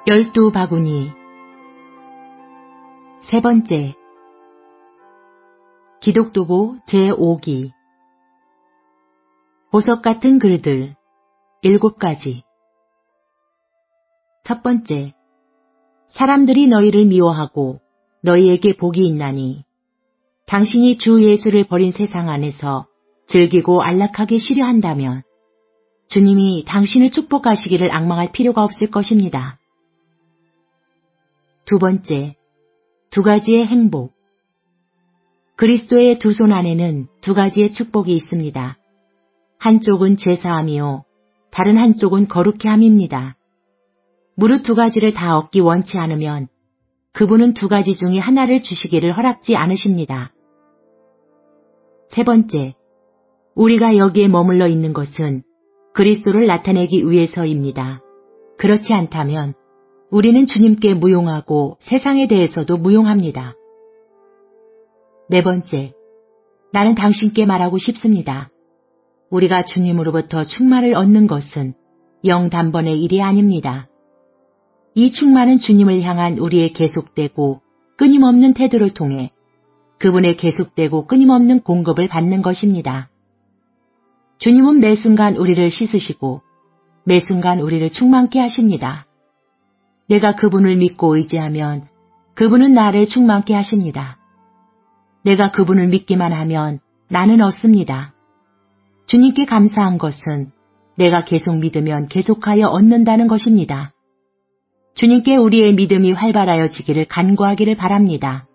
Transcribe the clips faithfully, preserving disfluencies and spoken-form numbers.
열두 바구니. 세 번째, 기독도보 제오 기. 보석 같은 글들 일곱 가지. 첫 번째, 사람들이 너희를 미워하고 너희에게 복이 있나니 당신이 주 예수를 버린 세상 안에서 즐기고 안락하게 쉬려 한다면 주님이 당신을 축복하시기를 앙망할 필요가 없을 것입니다. 두 번째, 두 가지의 행복. 그리스도의 두 손 안에는 두 가지의 축복이 있습니다. 한쪽은 제사함이요, 다른 한쪽은 거룩해 함입니다. 무릇 두 가지를 다 얻기 원치 않으면 그분은 두 가지 중에 하나를 주시기를 허락지 않으십니다. 세 번째, 우리가 여기에 머물러 있는 것은 그리스도를 나타내기 위해서입니다. 그렇지 않다면 우리는 주님께 무용하고 세상에 대해서도 무용합니다. 네 번째, 나는 당신께 말하고 싶습니다. 우리가 주님으로부터 충만을 얻는 것은 영 단번의 일이 아닙니다. 이 충만은 주님을 향한 우리의 계속되고 끊임없는 태도를 통해 그분의 계속되고 끊임없는 공급을 받는 것입니다. 주님은 매 순간 우리를 씻으시고 매 순간 우리를 충만케 하십니다. 내가 그분을 믿고 의지하면 그분은 나를 충만케 하십니다. 내가 그분을 믿기만 하면 나는 얻습니다. 주님께 감사한 것은 내가 계속 믿으면 계속하여 얻는다는 것입니다. 주님께 우리의 믿음이 활발하여지기를 간구하기를 바랍니다.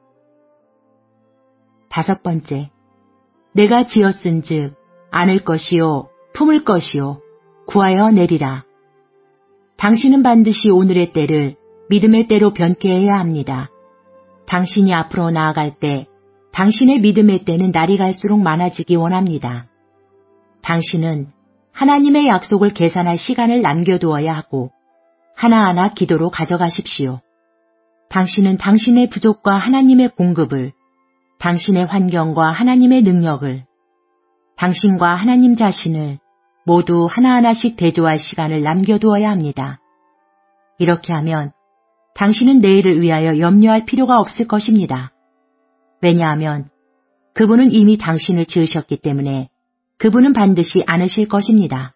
다섯 번째, 내가 지었은즉 안을 것이요 품을 것이요 구하여 내리라. 당신은 반드시 오늘의 때를 믿음의 때로 변케 해야 합니다. 당신이 앞으로 나아갈 때 당신의 믿음의 때는 날이 갈수록 많아지기 원합니다. 당신은 하나님의 약속을 계산할 시간을 남겨두어야 하고 하나하나 기도로 가져가십시오. 당신은 당신의 부족과 하나님의 공급을, 당신의 환경과 하나님의 능력을, 당신과 하나님 자신을 모두 하나하나씩 대조할 시간을 남겨두어야 합니다. 이렇게 하면 당신은 내일을 위하여 염려할 필요가 없을 것입니다. 왜냐하면 그분은 이미 당신을 지으셨기 때문에 그분은 반드시 안으실 것입니다.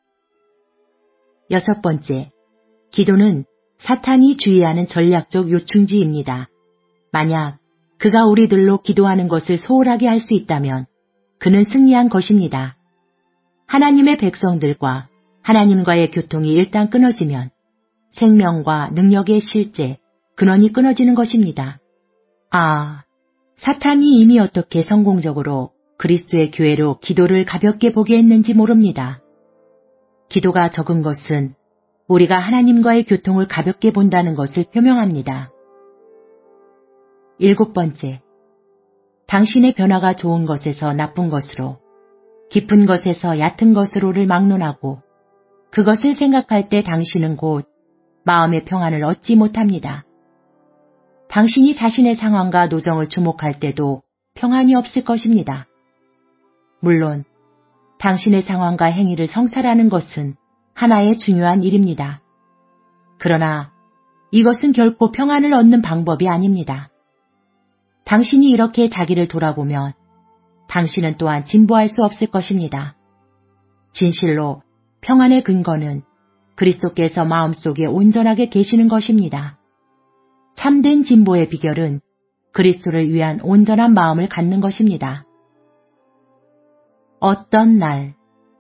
여섯 번째, 기도는 사탄이 주의하는 전략적 요충지입니다. 만약 그가 우리들로 기도하는 것을 소홀하게 할 수 있다면 그는 승리한 것입니다. 하나님의 백성들과 하나님과의 교통이 일단 끊어지면 생명과 능력의 실제, 근원이 끊어지는 것입니다. 아, 사탄이 이미 어떻게 성공적으로 그리스도의 교회로 기도를 가볍게 보게 했는지 모릅니다. 기도가 적은 것은 우리가 하나님과의 교통을 가볍게 본다는 것을 표명합니다. 일곱 번째, 당신의 변화가 좋은 것에서 나쁜 것으로, 깊은 것에서 얕은 것으로를 막론하고 그것을 생각할 때 당신은 곧 마음의 평안을 얻지 못합니다. 당신이 자신의 상황과 노정을 주목할 때도 평안이 없을 것입니다. 물론 당신의 상황과 행위를 성찰하는 것은 하나의 중요한 일입니다. 그러나 이것은 결코 평안을 얻는 방법이 아닙니다. 당신이 이렇게 자기를 돌아보면 당신은 또한 진보할 수 없을 것입니다. 진실로 평안의 근거는 그리스도께서 마음속에 온전하게 계시는 것입니다. 참된 진보의 비결은 그리스도를 위한 온전한 마음을 갖는 것입니다. 어떤 날,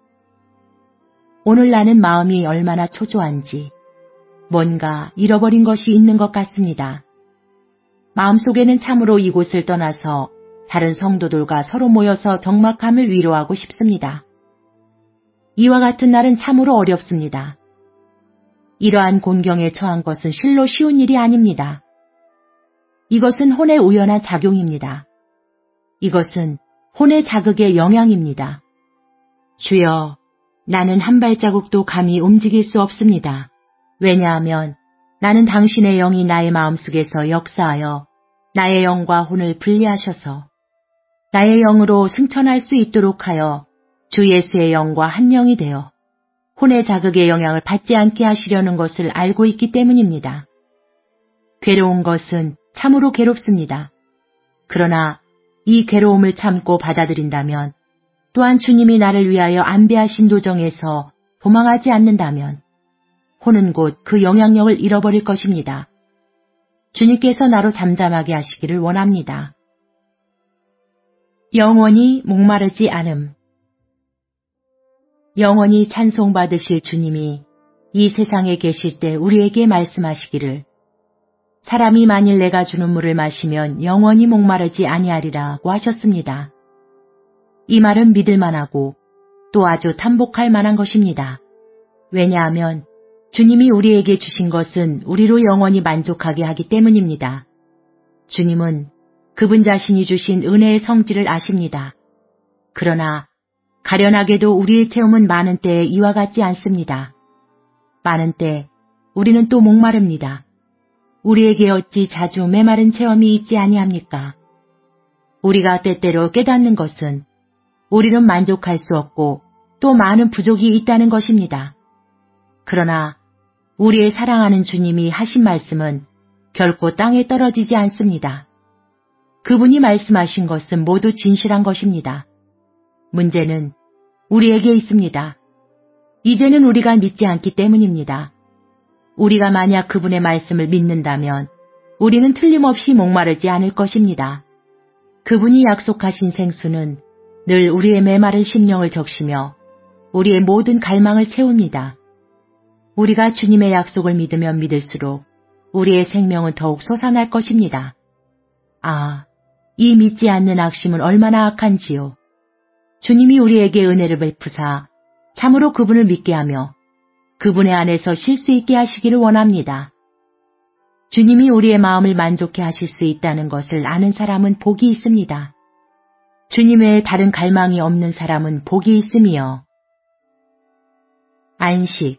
오늘 나는 마음이 얼마나 초조한지 뭔가 잃어버린 것이 있는 것 같습니다. 마음속에는 참으로 이곳을 떠나서 다른 성도들과 서로 모여서 적막함을 위로하고 싶습니다. 이와 같은 날은 참으로 어렵습니다. 이러한 곤경에 처한 것은 실로 쉬운 일이 아닙니다. 이것은 혼의 우연한 작용입니다. 이것은 혼의 자극의 영향입니다. 주여, 나는 한 발자국도 감히 움직일 수 없습니다. 왜냐하면 나는 당신의 영이 나의 마음속에서 역사하여 나의 영과 혼을 분리하셔서 나의 영으로 승천할 수 있도록 하여 주 예수의 영과 한 영이 되어 혼의 자극의 영향을 받지 않게 하시려는 것을 알고 있기 때문입니다. 괴로운 것은 참으로 괴롭습니다. 그러나 이 괴로움을 참고 받아들인다면, 또한 주님이 나를 위하여 안배하신 도정에서 도망하지 않는다면 혼은 곧 그 영향력을 잃어버릴 것입니다. 주님께서 나로 잠잠하게 하시기를 원합니다. 영원히 목마르지 않음. 영원히 찬송받으실 주님이 이 세상에 계실 때 우리에게 말씀하시기를 사람이 만일 내가 주는 물을 마시면 영원히 목마르지 아니하리라고 하셨습니다. 이 말은 믿을 만하고 또 아주 탐복할 만한 것입니다. 왜냐하면 주님이 우리에게 주신 것은 우리로 영원히 만족하게 하기 때문입니다. 주님은 그분 자신이 주신 은혜의 성질을 아십니다. 그러나 가련하게도 우리의 체험은 많은 때에 이와 같지 않습니다. 많은 때 우리는 또 목마릅니다. 우리에게 어찌 자주 메마른 체험이 있지 아니합니까? 우리가 때때로 깨닫는 것은 우리는 만족할 수 없고 또 많은 부족이 있다는 것입니다. 그러나 우리의 사랑하는 주님이 하신 말씀은 결코 땅에 떨어지지 않습니다. 그분이 말씀하신 것은 모두 진실한 것입니다. 문제는 우리에게 있습니다. 이제는 우리가 믿지 않기 때문입니다. 우리가 만약 그분의 말씀을 믿는다면 우리는 틀림없이 목마르지 않을 것입니다. 그분이 약속하신 생수는 늘 우리의 메마른 심령을 적시며 우리의 모든 갈망을 채웁니다. 우리가 주님의 약속을 믿으면 믿을수록 우리의 생명은 더욱 솟아날 것입니다. 아, 이 믿지 않는 악심은 얼마나 악한지요. 주님이 우리에게 은혜를 베푸사 참으로 그분을 믿게 하며 그분의 안에서 쉴 수 있게 하시기를 원합니다. 주님이 우리의 마음을 만족해 하실 수 있다는 것을 아는 사람은 복이 있습니다. 주님 외에 다른 갈망이 없는 사람은 복이 있음이요. 안식.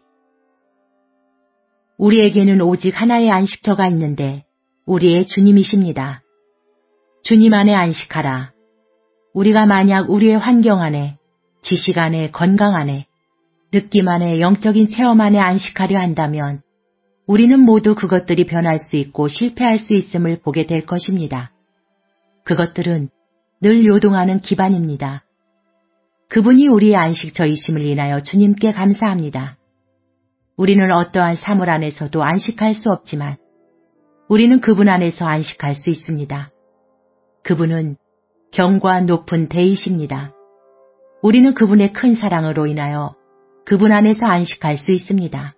우리에게는 오직 하나의 안식처가 있는데 우리의 주님이십니다. 주님 안에 안식하라. 우리가 만약 우리의 환경 안에, 지식 안에, 건강 안에, 느낌 안에, 영적인 체험 안에 안식하려 한다면 우리는 모두 그것들이 변할 수 있고 실패할 수 있음을 보게 될 것입니다. 그것들은 늘 요동하는 기반입니다. 그분이 우리의 안식처이심을 인하여 주님께 감사합니다. 우리는 어떠한 사물 안에서도 안식할 수 없지만 우리는 그분 안에서 안식할 수 있습니다. 그분은 경과 높은 대이십니다. 우리는 그분의 큰 사랑으로 인하여 그분 안에서 안식할 수 있습니다.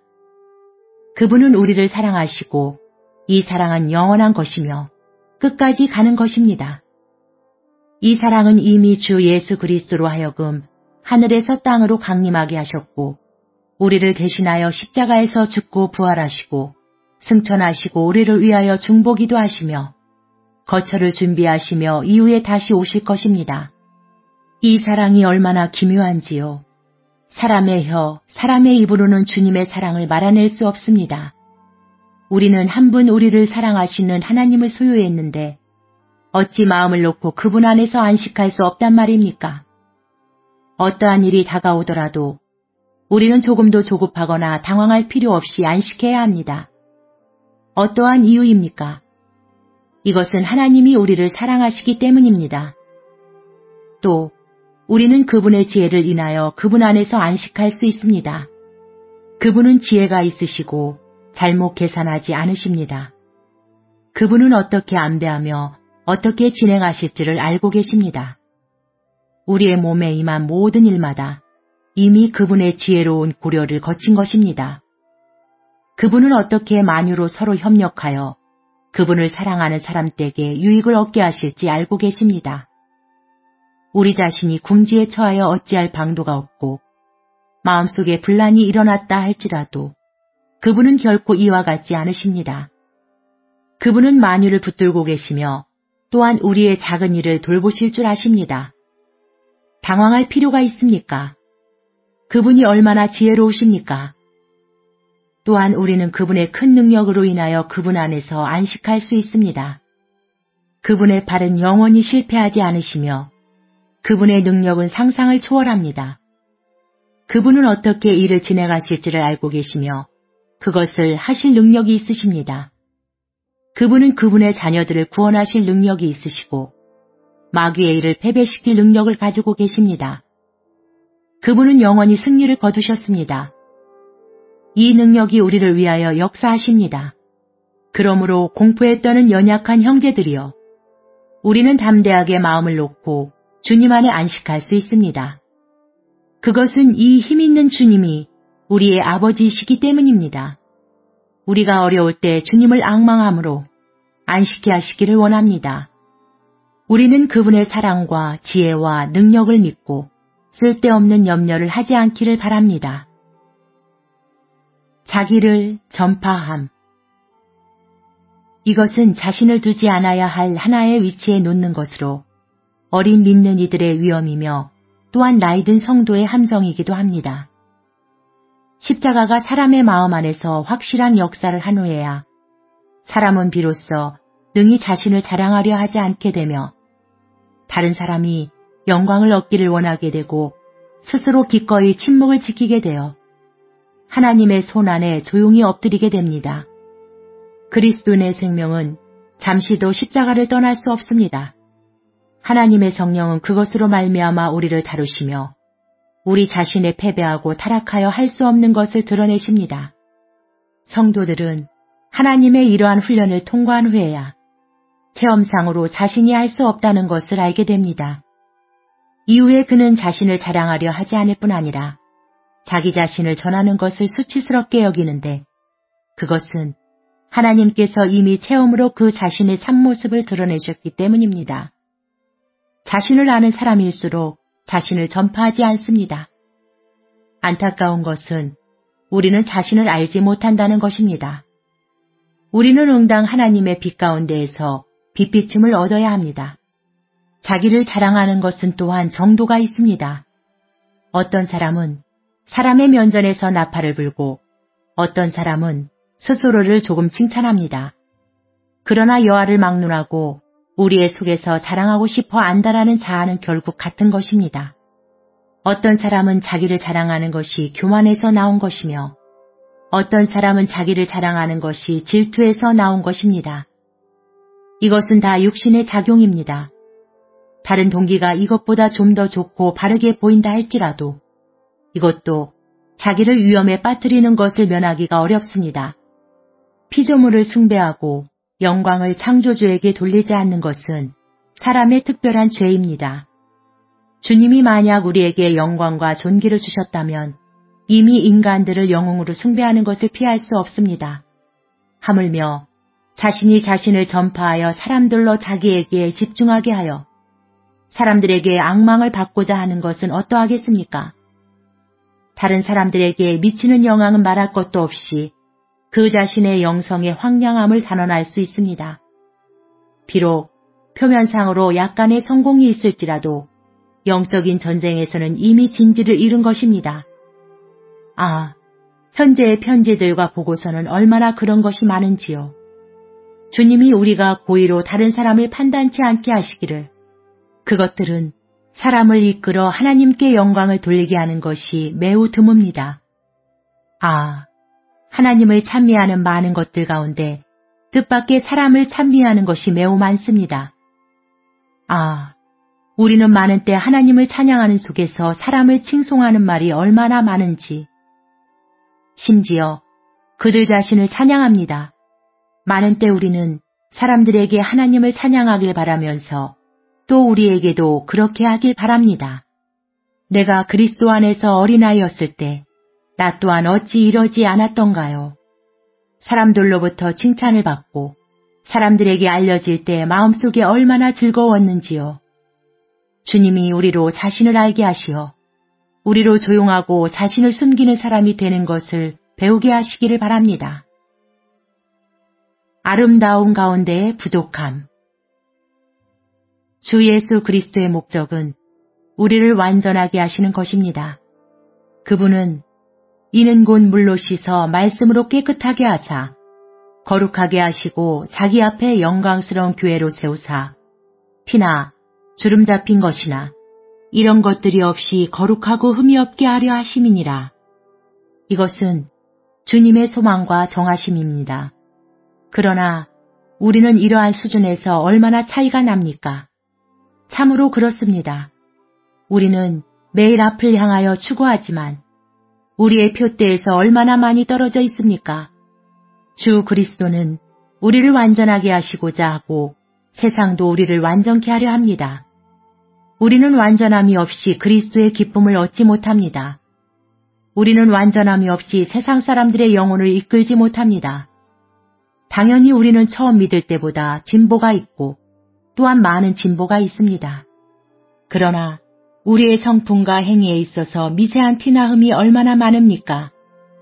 그분은 우리를 사랑하시고 이 사랑은 영원한 것이며 끝까지 가는 것입니다. 이 사랑은 이미 주 예수 그리스도로 하여금 하늘에서 땅으로 강림하게 하셨고 우리를 대신하여 십자가에서 죽고 부활하시고 승천하시고 우리를 위하여 중보기도 하시며 거처를 준비하시며 이후에 다시 오실 것입니다. 이 사랑이 얼마나 기묘한지요. 사람의 혀, 사람의 입으로는 주님의 사랑을 말아낼 수 없습니다. 우리는 한 분 우리를 사랑하시는 하나님을 소유했는데 어찌 마음을 놓고 그분 안에서 안식할 수 없단 말입니까? 어떠한 일이 다가오더라도 우리는 조금도 조급하거나 당황할 필요 없이 안식해야 합니다. 어떠한 이유입니까? 이것은 하나님이 우리를 사랑하시기 때문입니다. 또 우리는 그분의 지혜를 인하여 그분 안에서 안식할 수 있습니다. 그분은 지혜가 있으시고 잘못 계산하지 않으십니다. 그분은 어떻게 안배하며 어떻게 진행하실지를 알고 계십니다. 우리의 몸에 임한 모든 일마다 이미 그분의 지혜로운 고려를 거친 것입니다. 그분은 어떻게 만유로 서로 협력하여 그분을 사랑하는 사람들에게 유익을 얻게 하실지 알고 계십니다. 우리 자신이 궁지에 처하여 어찌할 방도가 없고 마음속에 분란이 일어났다 할지라도 그분은 결코 이와 같지 않으십니다. 그분은 만유를 붙들고 계시며 또한 우리의 작은 일을 돌보실 줄 아십니다. 당황할 필요가 있습니까? 그분이 얼마나 지혜로우십니까? 또한 우리는 그분의 큰 능력으로 인하여 그분 안에서 안식할 수 있습니다. 그분의 발은 영원히 실패하지 않으시며 그분의 능력은 상상을 초월합니다. 그분은 어떻게 일을 진행하실지를 알고 계시며 그것을 하실 능력이 있으십니다. 그분은 그분의 자녀들을 구원하실 능력이 있으시고 마귀의 일을 패배시킬 능력을 가지고 계십니다. 그분은 영원히 승리를 거두셨습니다. 이 능력이 우리를 위하여 역사하십니다. 그러므로 공포에 떠는 연약한 형제들이여, 우리는 담대하게 마음을 놓고 주님 안에 안식할 수 있습니다. 그것은 이 힘있는 주님이 우리의 아버지이시기 때문입니다. 우리가 어려울 때 주님을 앙망함으로 안식케 하시기를 원합니다. 우리는 그분의 사랑과 지혜와 능력을 믿고 쓸데없는 염려를 하지 않기를 바랍니다. 자기를 전파함. 이것은 자신을 두지 않아야 할 하나의 위치에 놓는 것으로 어린 믿는 이들의 위험이며 또한 나이든 성도의 함정이기도 합니다. 십자가가 사람의 마음 안에서 확실한 역사를 한 후에야 사람은 비로소 능히 자신을 자랑하려 하지 않게 되며 다른 사람이 영광을 얻기를 원하게 되고 스스로 기꺼이 침묵을 지키게 되어 하나님의 손 안에 조용히 엎드리게 됩니다. 그리스도인의 생명은 잠시도 십자가를 떠날 수 없습니다. 하나님의 성령은 그것으로 말미암아 우리를 다루시며 우리 자신의 패배하고 타락하여 할 수 없는 것을 드러내십니다. 성도들은 하나님의 이러한 훈련을 통과한 후에야 체험상으로 자신이 할 수 없다는 것을 알게 됩니다. 이후에 그는 자신을 자랑하려 하지 않을 뿐 아니라 자기 자신을 전하는 것을 수치스럽게 여기는데 그것은 하나님께서 이미 체험으로 그 자신의 참모습을 드러내셨기 때문입니다. 자신을 아는 사람일수록 자신을 전파하지 않습니다. 안타까운 것은 우리는 자신을 알지 못한다는 것입니다. 우리는 응당 하나님의 빛 가운데에서 빛비춤을 얻어야 합니다. 자기를 자랑하는 것은 또한 정도가 있습니다. 어떤 사람은 사람의 면전에서 나팔을 불고 어떤 사람은 스스로를 조금 칭찬합니다. 그러나 여호와를 막론하고 우리의 속에서 자랑하고 싶어 안다라는 자아는 결국 같은 것입니다. 어떤 사람은 자기를 자랑하는 것이 교만에서 나온 것이며 어떤 사람은 자기를 자랑하는 것이 질투에서 나온 것입니다. 이것은 다 육신의 작용입니다. 다른 동기가 이것보다 좀 더 좋고 바르게 보인다 할지라도 이것도 자기를 위험에 빠뜨리는 것을 면하기가 어렵습니다. 피조물을 숭배하고 영광을 창조주에게 돌리지 않는 것은 사람의 특별한 죄입니다. 주님이 만약 우리에게 영광과 존귀를 주셨다면 이미 인간들을 영웅으로 숭배하는 것을 피할 수 없습니다. 하물며 자신이 자신을 전파하여 사람들로 자기에게 집중하게 하여 사람들에게 앙망을 받고자 하는 것은 어떠하겠습니까? 다른 사람들에게 미치는 영향은 말할 것도 없이 그 자신의 영성의 황량함을 단언할 수 있습니다. 비록 표면상으로 약간의 성공이 있을지라도 영적인 전쟁에서는 이미 진지를 잃은 것입니다. 아, 현재의 편지들과 보고서는 얼마나 그런 것이 많은지요. 주님이 우리가 고의로 다른 사람을 판단치 않게 하시기를 그것들은 사람을 이끌어 하나님께 영광을 돌리게 하는 것이 매우 드뭅니다. 아, 하나님을 찬미하는 많은 것들 가운데 뜻밖의 사람을 찬미하는 것이 매우 많습니다. 아, 우리는 많은 때 하나님을 찬양하는 속에서 사람을 칭송하는 말이 얼마나 많은지. 심지어 그들 자신을 찬양합니다. 많은 때 우리는 사람들에게 하나님을 찬양하길 바라면서 또 우리에게도 그렇게 하길 바랍니다. 내가 그리스도 안에서 어린아이였을 때 나 또한 어찌 이러지 않았던가요? 사람들로부터 칭찬을 받고 사람들에게 알려질 때 마음속에 얼마나 즐거웠는지요. 주님이 우리로 자신을 알게 하시어 우리로 조용하고 자신을 숨기는 사람이 되는 것을 배우게 하시기를 바랍니다. 아름다운 가운데의 부족함. 주 예수 그리스도의 목적은 우리를 완전하게 하시는 것입니다. 그분은 이는 곧 물로 씻어 말씀으로 깨끗하게 하사 거룩하게 하시고 자기 앞에 영광스러운 교회로 세우사 피나 주름 잡힌 것이나 이런 것들이 없이 거룩하고 흠이 없게 하려 하심이니라. 이것은 주님의 소망과 정하심입니다. 그러나 우리는 이러한 수준에서 얼마나 차이가 납니까? 참으로 그렇습니다. 우리는 매일 앞을 향하여 추구하지만 우리의 표대에서 얼마나 많이 떨어져 있습니까? 주 그리스도는 우리를 완전하게 하시고자 하고 세상도 우리를 완전케 하려 합니다. 우리는 완전함이 없이 그리스도의 기쁨을 얻지 못합니다. 우리는 완전함이 없이 세상 사람들의 영혼을 이끌지 못합니다. 당연히 우리는 처음 믿을 때보다 진보가 있고 또한 많은 진보가 있습니다. 그러나 우리의 성품과 행위에 있어서 미세한 티나 흠이 얼마나 많습니까?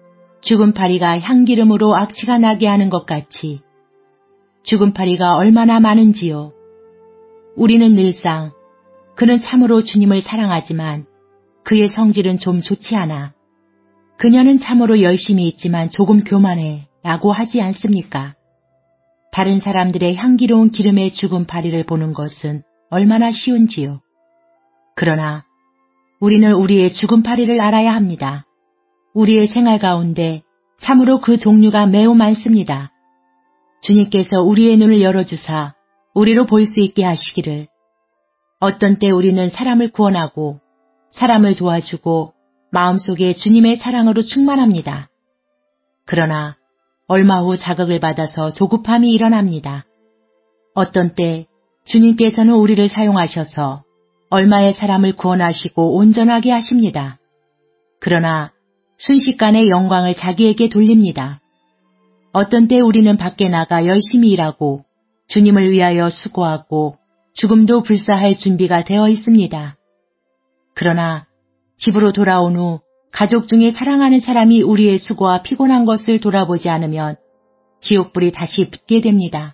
죽은 파리가 향기름으로 악취가 나게 하는 것 같이 죽은 파리가 얼마나 많은지요. 우리는 늘상 그는 참으로 주님을 사랑하지만 그의 성질은 좀 좋지 않아. 그녀는 참으로 열심히 있지만 조금 교만해 라고 하지 않습니까? 다른 사람들의 향기로운 기름의 죽은 파리를 보는 것은 얼마나 쉬운지요. 그러나 우리는 우리의 죽은 파리를 알아야 합니다. 우리의 생활 가운데 참으로 그 종류가 매우 많습니다. 주님께서 우리의 눈을 열어주사 우리로 볼 수 있게 하시기를. 어떤 때 우리는 사람을 구원하고 사람을 도와주고 마음속에 주님의 사랑으로 충만합니다. 그러나 얼마 후 자극을 받아서 조급함이 일어납니다. 어떤 때 주님께서는 우리를 사용하셔서 얼마의 사람을 구원하시고 온전하게 하십니다. 그러나 순식간에 영광을 자기에게 돌립니다. 어떤 때 우리는 밖에 나가 열심히 일하고 주님을 위하여 수고하고 죽음도 불사할 준비가 되어 있습니다. 그러나 집으로 돌아온 후 가족 중에 사랑하는 사람이 우리의 수고와 피곤한 것을 돌아보지 않으면 지옥불이 다시 붙게 됩니다.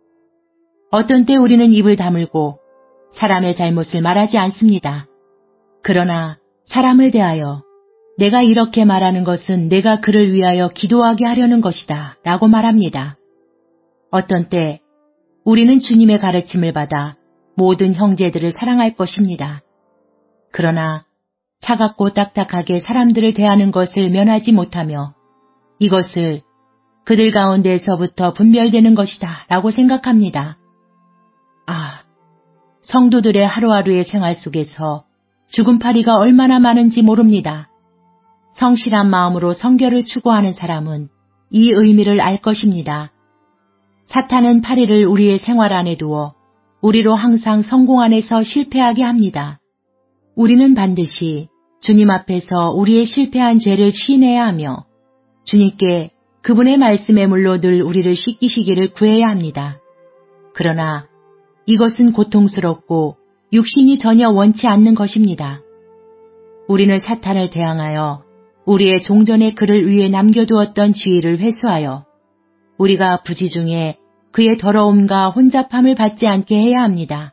어떤 때 우리는 입을 다물고 사람의 잘못을 말하지 않습니다. 그러나 사람을 대하여 내가 이렇게 말하는 것은 내가 그를 위하여 기도하게 하려는 것이다 라고 말합니다. 어떤 때 우리는 주님의 가르침을 받아 모든 형제들을 사랑할 것입니다. 그러나 차갑고 딱딱하게 사람들을 대하는 것을 면하지 못하며 이것을 그들 가운데에서부터 분별되는 것이다 라고 생각합니다. 아, 성도들의 하루하루의 생활 속에서 죽은 파리가 얼마나 많은지 모릅니다. 성실한 마음으로 성결을 추구하는 사람은 이 의미를 알 것입니다. 사탄은 파리를 우리의 생활 안에 두어 우리로 항상 성공 안에서 실패하게 합니다. 우리는 반드시 주님 앞에서 우리의 실패한 죄를 시인해야 하며 주님께 그분의 말씀의 물로 늘 우리를 씻기시기를 구해야 합니다. 그러나 이것은 고통스럽고 육신이 전혀 원치 않는 것입니다. 우리는 사탄을 대항하여 우리의 종전에 그를 위해 남겨두었던 지위를 회수하여 우리가 부지 중에 그의 더러움과 혼잡함을 받지 않게 해야 합니다.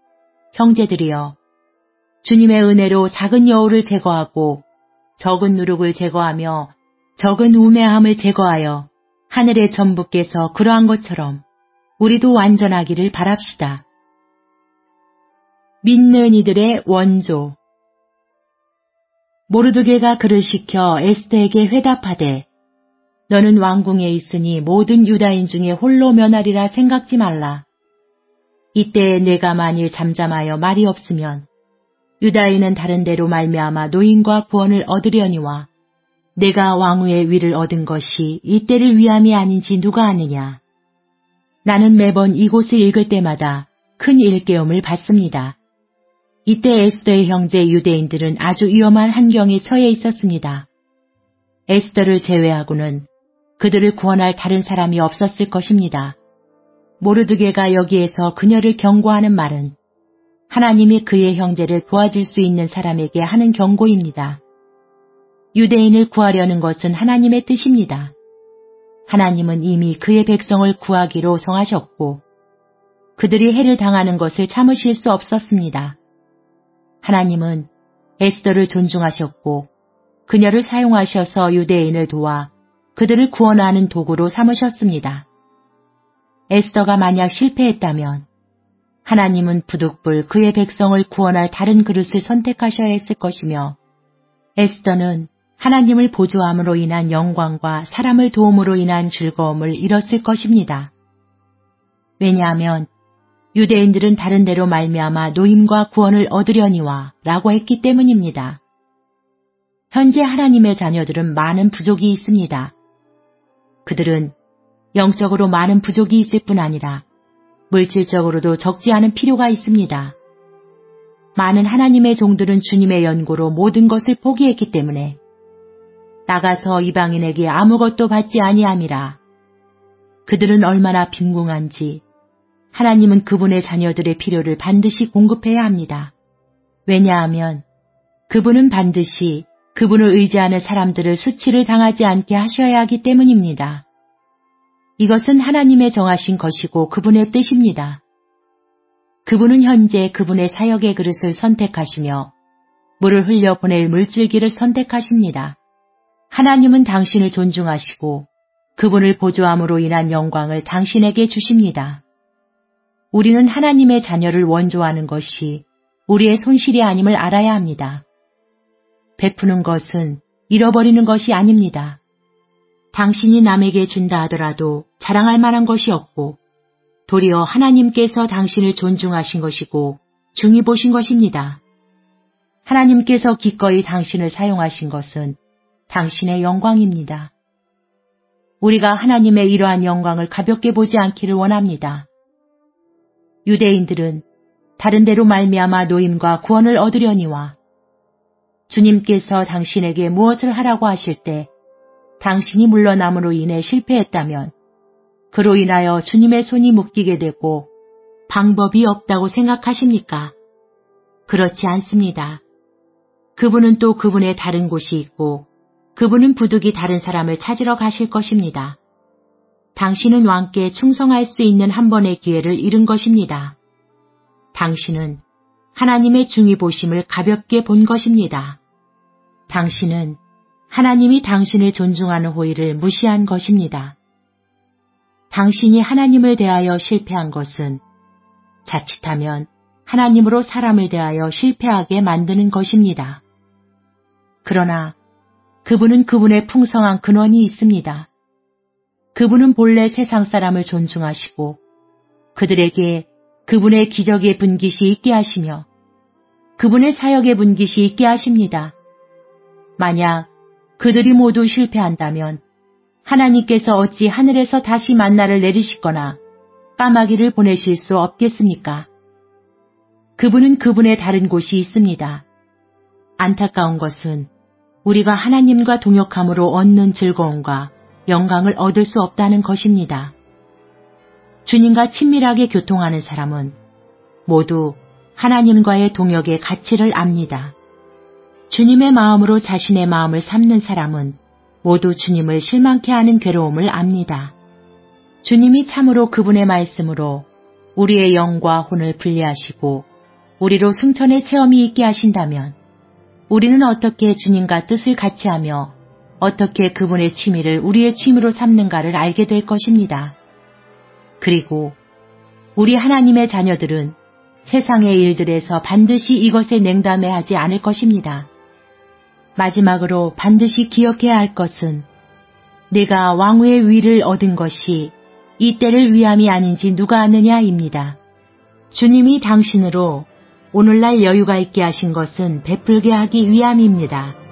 형제들이여, 주님의 은혜로 작은 여우를 제거하고 적은 누룩을 제거하며 적은 우매함을 제거하여 하늘의 전부께서 그러한 것처럼 우리도 완전하기를 바랍시다. 믿는 이들의 원조. 모르드게가 그를 시켜 에스더에게 회답하되 너는 왕궁에 있으니 모든 유다인 중에 홀로 면하리라 생각지 말라. 이때에 내가 만일 잠잠하여 말이 없으면 유다인은 다른 데로 말미암아 노임과 구원을 얻으려니와 내가 왕후의 위를 얻은 것이 이때를 위함이 아닌지 누가 아느냐. 나는 매번 이곳을 읽을 때마다 큰 일깨움을 받습니다. 이때 에스더의 형제 유대인들은 아주 위험한 환경에 처해 있었습니다. 에스더를 제외하고는 그들을 구원할 다른 사람이 없었을 것입니다. 모르드게가 여기에서 그녀를 경고하는 말은 하나님이 그의 형제를 도와줄 수 있는 사람에게 하는 경고입니다. 유대인을 구하려는 것은 하나님의 뜻입니다. 하나님은 이미 그의 백성을 구하기로 정하셨고 그들이 해를 당하는 것을 참으실 수 없었습니다. 하나님은 에스더를 존중하셨고 그녀를 사용하셔서 유대인을 도와 그들을 구원하는 도구로 삼으셨습니다. 에스더가 만약 실패했다면 하나님은 부득불 그의 백성을 구원할 다른 그릇을 선택하셔야 했을 것이며 에스더는 하나님을 보조함으로 인한 영광과 사람을 도움으로 인한 즐거움을 잃었을 것입니다. 왜냐하면 유대인들은 다른 데로 말미암아 노임과 구원을 얻으려니와 라고 했기 때문입니다. 현재 하나님의 자녀들은 많은 부족이 있습니다. 그들은 영적으로 많은 부족이 있을 뿐 아니라 물질적으로도 적지 않은 필요가 있습니다. 많은 하나님의 종들은 주님의 연고로 모든 것을 포기했기 때문에 나가서 이방인에게 아무것도 받지 아니함이라. 그들은 얼마나 빈궁한지 하나님은 그분의 자녀들의 필요를 반드시 공급해야 합니다. 왜냐하면 그분은 반드시 그분을 의지하는 사람들을 수치를 당하지 않게 하셔야 하기 때문입니다. 이것은 하나님의 정하신 것이고 그분의 뜻입니다. 그분은 현재 그분의 사역의 그릇을 선택하시며 물을 흘려보낼 물줄기를 선택하십니다. 하나님은 당신을 존중하시고 그분을 보조함으로 인한 영광을 당신에게 주십니다. 우리는 하나님의 자녀를 원조하는 것이 우리의 손실이 아님을 알아야 합니다. 베푸는 것은 잃어버리는 것이 아닙니다. 당신이 남에게 준다 하더라도 자랑할 만한 것이 없고 도리어 하나님께서 당신을 존중하신 것이고 중히 보신 것입니다. 하나님께서 기꺼이 당신을 사용하신 것은 당신의 영광입니다. 우리가 하나님의 이러한 영광을 가볍게 보지 않기를 원합니다. 유대인들은 다른 데로 말미암아 노임과 구원을 얻으려니와 주님께서 당신에게 무엇을 하라고 하실 때 당신이 물러남으로 인해 실패했다면 그로 인하여 주님의 손이 묶이게 되고 방법이 없다고 생각하십니까? 그렇지 않습니다. 그분은 또 그분의 다른 곳이 있고 그분은 부득이 다른 사람을 찾으러 가실 것입니다. 당신은 왕께 충성할 수 있는 한 번의 기회를 잃은 것입니다. 당신은 하나님의 중히 보심을 가볍게 본 것입니다. 당신은 하나님이 당신을 존중하는 호의를 무시한 것입니다. 당신이 하나님을 대하여 실패한 것은 자칫하면 하나님으로 사람을 대하여 실패하게 만드는 것입니다. 그러나 그분은 그분의 풍성한 근원이 있습니다. 그분은 본래 세상 사람을 존중하시고 그들에게 그분의 기적의 분깃이 있게 하시며 그분의 사역의 분깃이 있게 하십니다. 만약 그들이 모두 실패한다면 하나님께서 어찌 하늘에서 다시 만나를 내리시거나 까마귀를 보내실 수 없겠습니까? 그분은 그분의 다른 곳이 있습니다. 안타까운 것은 우리가 하나님과 동역함으로 얻는 즐거움과 영광을 얻을 수 없다는 것입니다. 주님과 친밀하게 교통하는 사람은 모두 하나님과의 동역의 가치를 압니다. 주님의 마음으로 자신의 마음을 삼는 사람은 모두 주님을 실망케 하는 괴로움을 압니다. 주님이 참으로 그분의 말씀으로 우리의 영과 혼을 분리하시고 우리로 승천의 체험이 있게 하신다면 우리는 어떻게 주님과 뜻을 같이하며 어떻게 그분의 취미를 우리의 취미로 삼는가를 알게 될 것입니다. 그리고 우리 하나님의 자녀들은 세상의 일들에서 반드시 이것에 냉담해하지 않을 것입니다. 마지막으로 반드시 기억해야 할 것은 내가 왕후의 위를 얻은 것이 이 때를 위함이 아닌지 누가 아느냐입니다. 주님이 당신으로 오늘날 여유가 있게 하신 것은 베풀게 하기 위함입니다.